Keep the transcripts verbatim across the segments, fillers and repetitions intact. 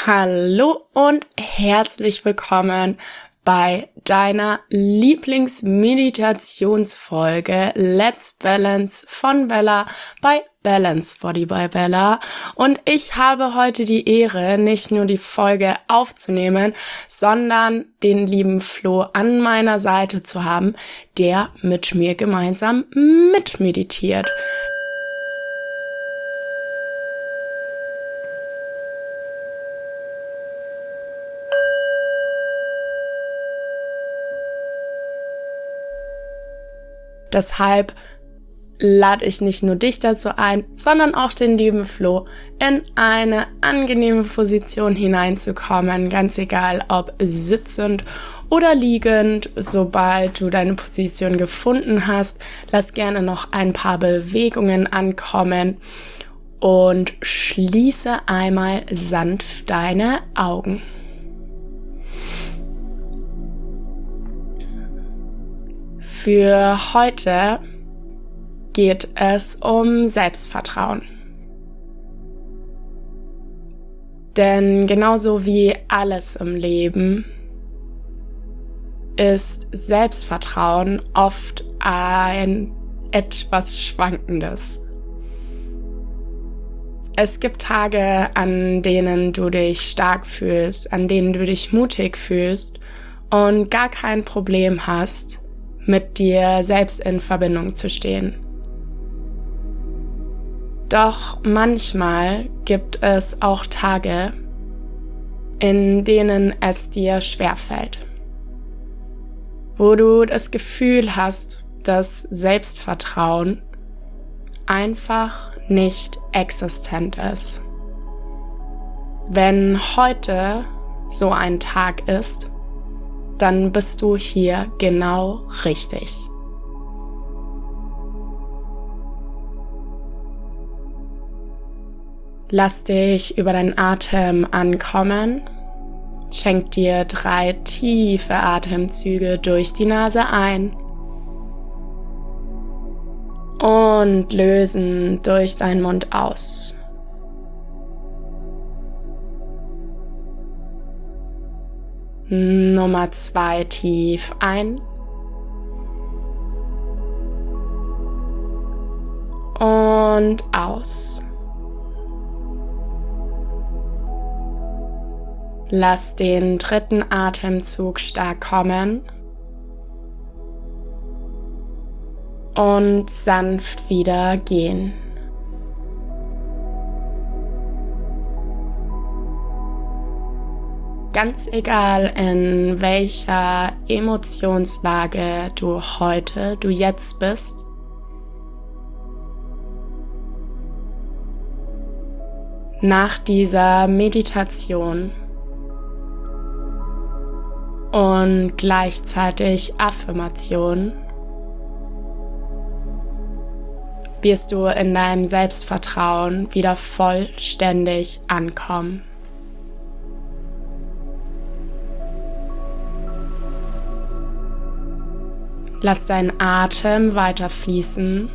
Hallo und herzlich willkommen bei deiner Lieblingsmeditationsfolge Let's Balance von Bella bei Balance Body by Bella. Und ich habe heute die Ehre, nicht nur die Folge aufzunehmen, sondern den lieben Flo an meiner Seite zu haben, der mit mir gemeinsam mitmeditiert. Deshalb lade ich nicht nur dich dazu ein, sondern auch den lieben Flo in eine angenehme Position hineinzukommen, ganz egal ob sitzend oder liegend. Sobald du deine Position gefunden hast, lass gerne noch ein paar Bewegungen ankommen und schließe einmal sanft deine Augen. Für heute geht es um Selbstvertrauen. Denn genauso wie alles im Leben ist Selbstvertrauen oft ein etwas Schwankendes. Es gibt Tage, an denen du dich stark fühlst, an denen du dich mutig fühlst und gar kein Problem hast, mit dir selbst in Verbindung zu stehen. Doch manchmal gibt es auch Tage, in denen es dir schwerfällt, wo du das Gefühl hast, dass Selbstvertrauen einfach nicht existent ist. Wenn heute so ein Tag ist, dann bist du hier genau richtig. Lass dich über deinen Atem ankommen. Schenk dir drei tiefe Atemzüge durch die Nase ein und lösen durch deinen Mund aus. Nummer zwei tief ein und aus. Lass den dritten Atemzug stark kommen und sanft wieder gehen. Ganz egal, in welcher Emotionslage du heute, du jetzt bist, nach dieser Meditation und gleichzeitig Affirmation wirst du in deinem Selbstvertrauen wieder vollständig ankommen. Lass deinen Atem weiter fließen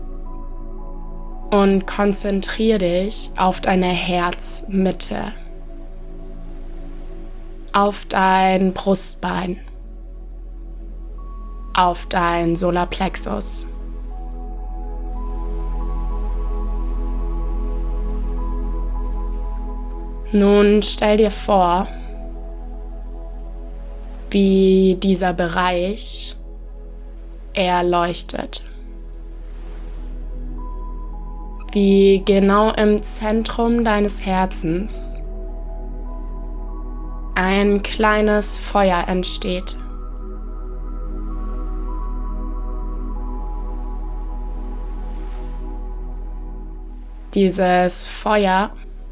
und konzentriere dich auf deine Herzmitte, auf dein Brustbein, auf dein Solarplexus. Nun stell dir vor, wie dieser Bereich erleuchtet, wie genau im Zentrum deines Herzens ein kleines Feuer entsteht. Dieses Feuer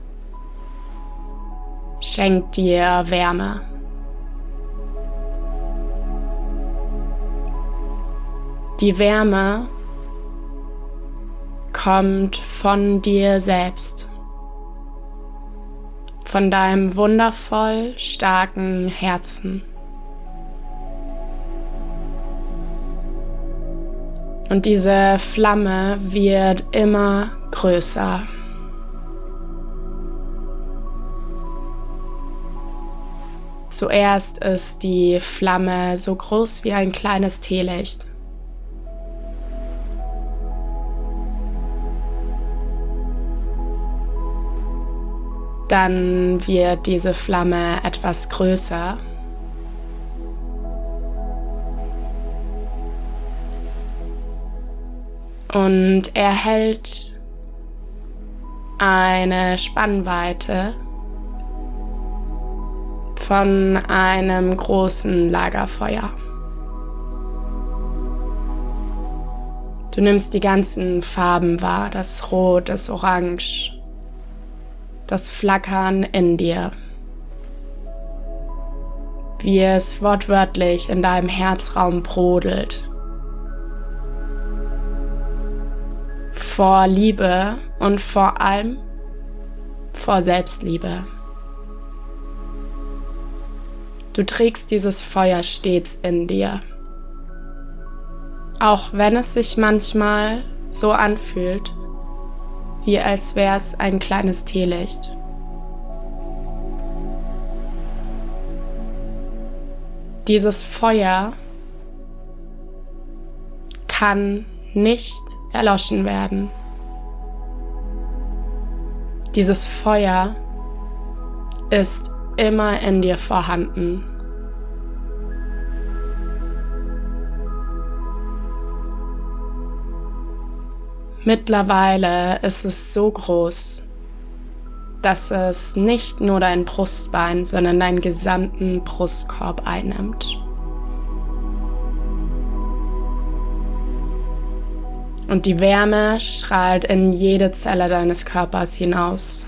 schenkt dir Wärme. Die Wärme kommt von dir selbst, von deinem wundervoll starken Herzen. Und diese Flamme wird immer größer. Zuerst ist die Flamme so groß wie ein kleines Teelicht. Dann wird diese Flamme etwas größer. Und erhält eine Spannweite von einem großen Lagerfeuer. Du nimmst die ganzen Farben wahr, das Rot, das Orange, das Flackern in dir, wie es wortwörtlich in deinem Herzraum brodelt. Vor Liebe und vor allem vor Selbstliebe. Du trägst dieses Feuer stets in dir. Auch wenn es sich manchmal so anfühlt, wie als wäre es ein kleines Teelicht. Dieses Feuer kann nicht erloschen werden. Dieses Feuer ist immer in dir vorhanden. Mittlerweile ist es so groß, dass es nicht nur dein Brustbein, sondern deinen gesamten Brustkorb einnimmt. Und die Wärme strahlt in jede Zelle deines Körpers hinaus.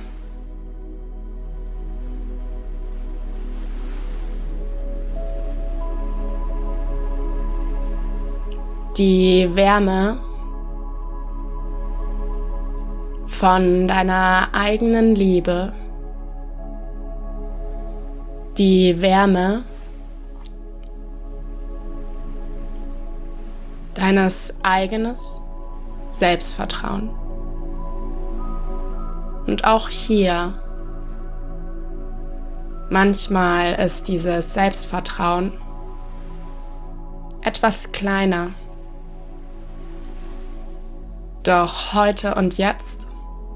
Die Wärme von deiner eigenen Liebe, die Wärme deines eigenen Selbstvertrauen. Und auch hier, manchmal ist dieses Selbstvertrauen etwas kleiner. Doch heute und jetzt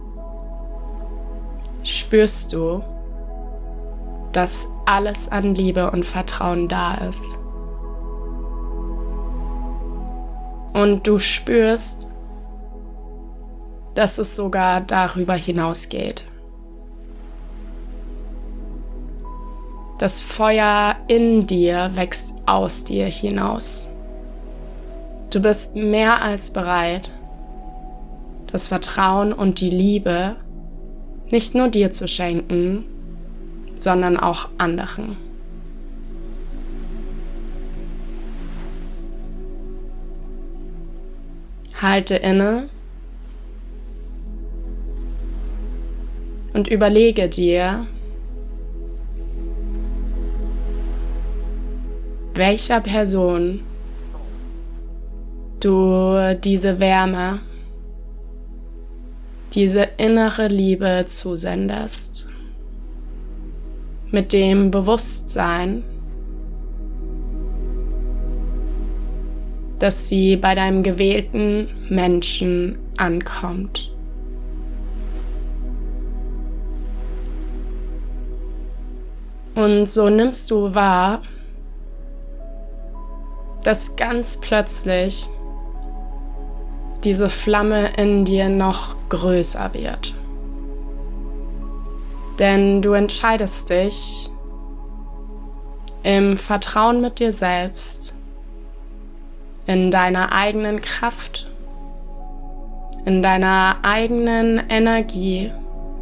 spürst du, dass alles an Liebe und Vertrauen da ist. Und du spürst, dass es sogar darüber hinausgeht. Das Feuer in dir wächst aus dir hinaus. Du bist mehr als bereit, das Vertrauen und die Liebe nicht nur dir zu schenken, sondern auch anderen. Halte inne und überlege dir, welcher Person du diese Wärme, diese innere Liebe zusendest, mit dem Bewusstsein, dass sie bei deinem gewählten Menschen ankommt. Und so nimmst du wahr, dass ganz plötzlich diese Flamme in dir noch größer wird. Denn du entscheidest dich im Vertrauen mit dir selbst, in deiner eigenen Kraft, in deiner eigenen Energie,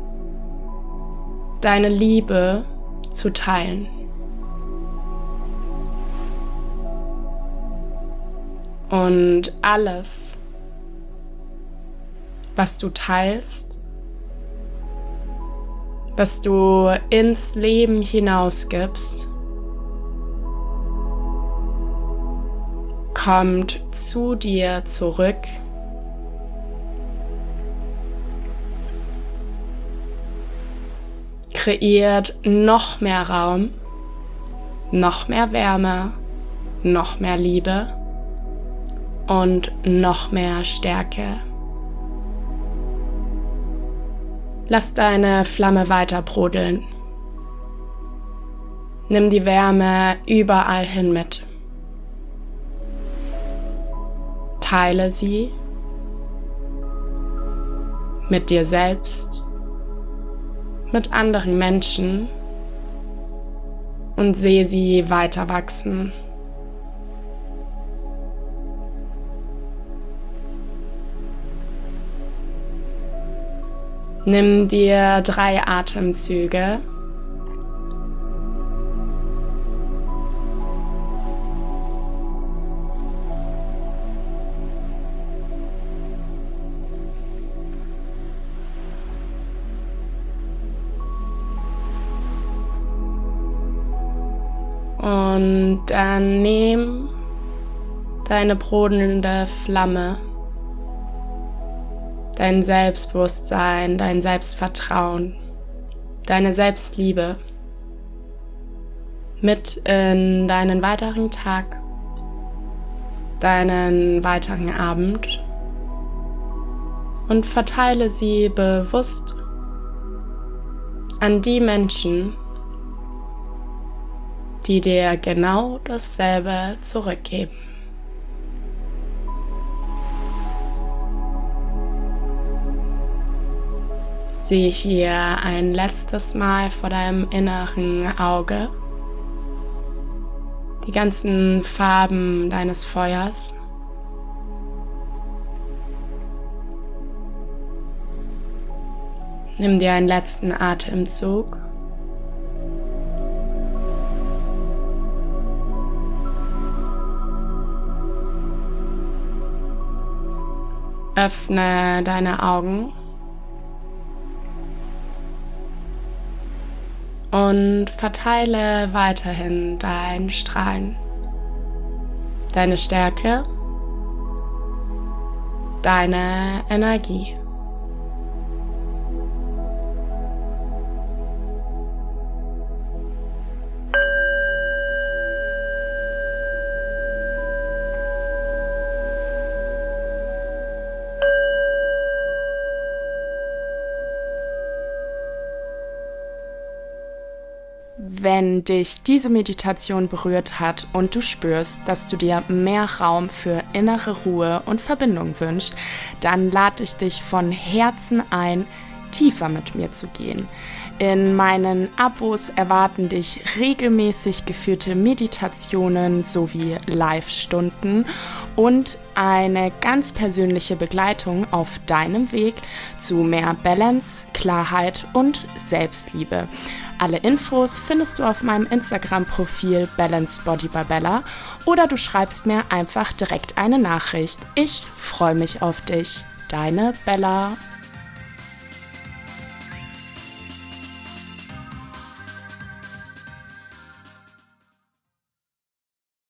deine Liebe zu teilen. Und alles, was du teilst, was du ins Leben hinausgibst, kommt zu dir zurück, kreiert noch mehr Raum noch mehr Wärme, noch mehr Liebe und noch mehr Stärke. Lass deine Flamme weiter brodeln. Nimm die Wärme überall hin mit. Teile sie mit dir selbst, mit anderen Menschen und sehe sie weiter wachsen. Nimm dir drei Atemzüge. Und dann nimm deine brodelnde Flamme, dein Selbstbewusstsein, dein Selbstvertrauen, deine Selbstliebe mit in deinen weiteren Tag, deinen weiteren Abend und verteile sie bewusst an die Menschen, die dir genau dasselbe zurückgeben. Sieh hier ein letztes Mal vor deinem inneren Auge die ganzen Farben deines Feuers. Nimm dir einen letzten Atemzug. Öffne deine Augen und verteile weiterhin dein Strahlen, deine Stärke, deine Energie. Wenn dich diese Meditation berührt hat und du spürst, dass du dir mehr Raum für innere Ruhe und Verbindung wünschst, dann lade ich dich von Herzen ein, tiefer mit mir zu gehen. In meinen Abos erwarten dich regelmäßig geführte Meditationen sowie Live-Stunden und eine ganz persönliche Begleitung auf deinem Weg zu mehr Balance, Klarheit und Selbstliebe. Alle Infos findest du auf meinem Instagram-Profil Balanced Body by Bella oder du schreibst mir einfach direkt eine Nachricht. Ich freue mich auf dich. Deine Bella.